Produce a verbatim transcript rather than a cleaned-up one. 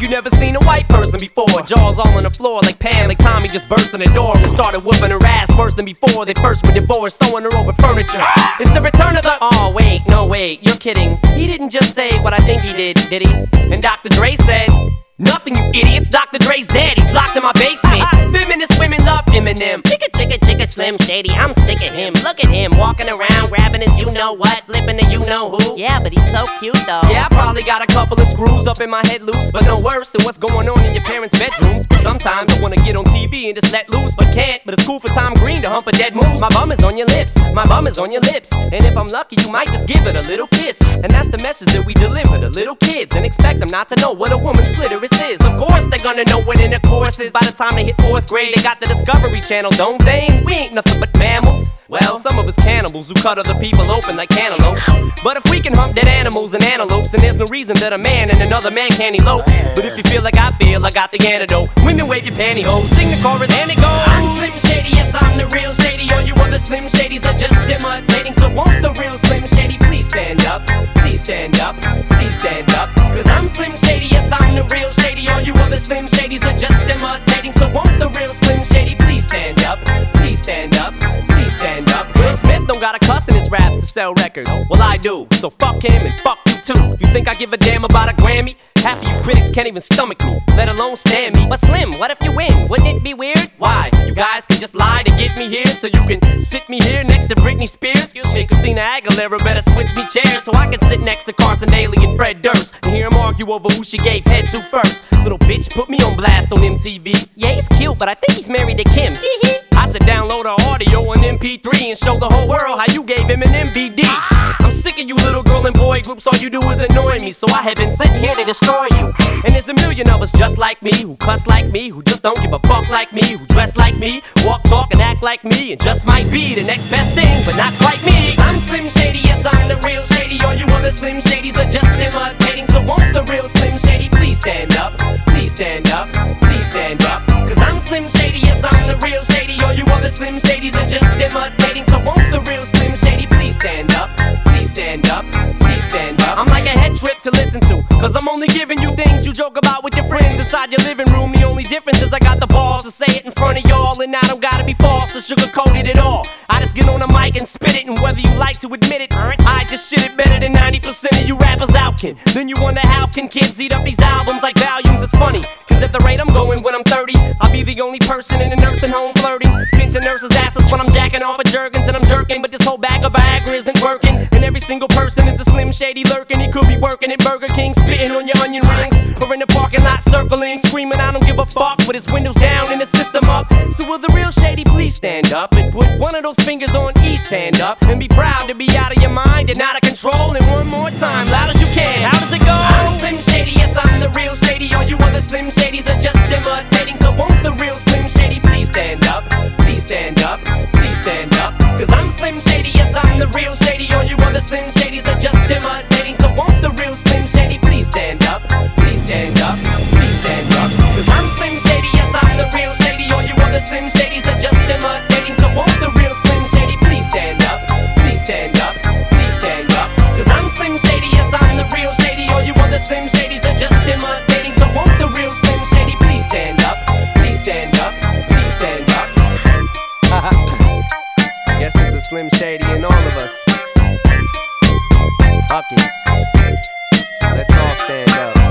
you never seen a white person before. Jaws all on the floor like Pam, like Tommy just burst in the door and started whooping her ass worse than before they first were divorced, sewing her over furniture. It's the return of the... Oh wait, no wait, you're kidding. He didn't just say what I think he did, did he? And Doctor Dre said... Nothing, you idiots. Doctor Dre's dead. He's locked in my basement. Feminist women love Eminem. Chicka, chicka, chicka, Slim Shady. I'm sick of him. Look at him walking around, grabbing his you-know-what, flipping the you-know-who. Yeah, but he's so cute, though. Yeah, I probably got a couple of screws up in my head loose, but no worse than what's going on in your parents' bedrooms. Sometimes I wanna get on T V and just let loose, but can't. But it's cool for Tom Green to hump a dead moose. My bum is on your lips. My bum is on your lips. And if I'm lucky, you might just give it a little kiss. And that's the message that we deliver to little kids, and expect them not to know what a woman's clitoris is. Of course they're gonna know what intercourse is. By the time they hit fourth grade, they got the Discovery Channel, don't they? We ain't nothing but mammals. Well, some of us cannibals who cut other people open like cantaloupes. But if we can hump dead animals and antelopes, then there's no reason that a man and another man can't elope. But if you feel like I feel, I got the antidote. Women wave your pantyhose, sing the chorus and it goes. I'm Slim Shady, yes I'm the real Shady. All you other Slim Shadys are just imitating. So won't the real Slim Shady please stand up? Please stand up, please stand up. Cause I'm Slim Shady, yes I'm the real Shady. All you other Slim Shadys are just imitating. So won't the real Slim Shady please stand up? Please stand up, please stand up. Will Smith don't got a cuss in his raps to sell records. Well I do, so fuck him and fuck you too. You think I give a damn about a Grammy? Half of you critics can't even stomach me, let alone stand me. But Slim, what if you win? Wouldn't it be weird? Why? So you guys can just lie to get me here, so you can sit me here next to Britney Spears? You shit, Christina Aguilera better switch me chairs, so I can sit next to Carson Daly and Fred Durst and hear them argue over who she gave head to first. Little bitch put me on blast on M T V. Yeah, he's cute, but I think he's married to Kim. I should download her audio on M P three and show the whole world how you gave him an M V D. I'm sick of you little girl and boy groups, all you do is annoy me, so I have been sitting here to destroy you. And there's a million of us just like me, who cuss like me, who just don't give a fuck like me, who dress like me, walk, talk, and act like me, and just might be the next best thing, but not quite me. I'm Slim Shady, yes I'm the real Shady. All you other Slim Shadys are just imitating. So won't the real Slim Shady please stand up? Please stand up, please stand up. Cause I'm Slim Shady, yes I'm the real Shady. All you other Slim Shadys are just imitating. So won't the real Slim Shady please stand up? Please stand up, please stand up. I'm like a head trip to listen to, cause I'm only giving you things you joke about with your friends inside your living room. The only difference is I got the balls to say it in front of y'all, and I don't gotta be false or sugarcoat it at all. I just get on the mic and spit it, and whether you like to admit it, I just shit it better than ninety percent of you rappers out, kid. Then you wonder how can kids eat up these albums like volumes. It's funny, cause at the rate I'm going when I'm thirty, I'll be the only person in a nursing home flirting, pinching nurses' asses when I'm jacking off of Jergens and I'm jerking. But this whole bag of Viagra isn't working, and every single person is a Slim Shady lurking. He could be working at Burger King, spitting on your onion rings, or in the parking lot circling, screaming I don't give a fuck, with his windows down and his system up. So will the real Shady please stand up and put one of those fingers on each hand up, and be proud to be out of your mind and out of control. And one more time, loud as you can, how does it go? I'm Slim Shady, yes I'm the real Shady. All you other Slim Shadys are just imitating. So won't the real Slim Shady please stand up? Please stand up, please stand up. Cause I'm Slim Shady, yes I'm the real Shady. All you other Slim Shadys are just imitating. So won't the real Slim Shady please stand up? Please stand up, please stand up. Cause I'm Slim Shady, yes I'm the real Shady. All you other Slim Shadys are just imitating. So won't the real Slim Shady please stand up? Please stand up, please stand up. Cause I'm Slim Shady, yes I'm the real Shady. All you other Slim Shadys are just imitating. So won't the real Slim Shady please stand up? Please stand up, please stand up. Guess there's a Slim Shady in all of us. Fuck it. Let's all stand up.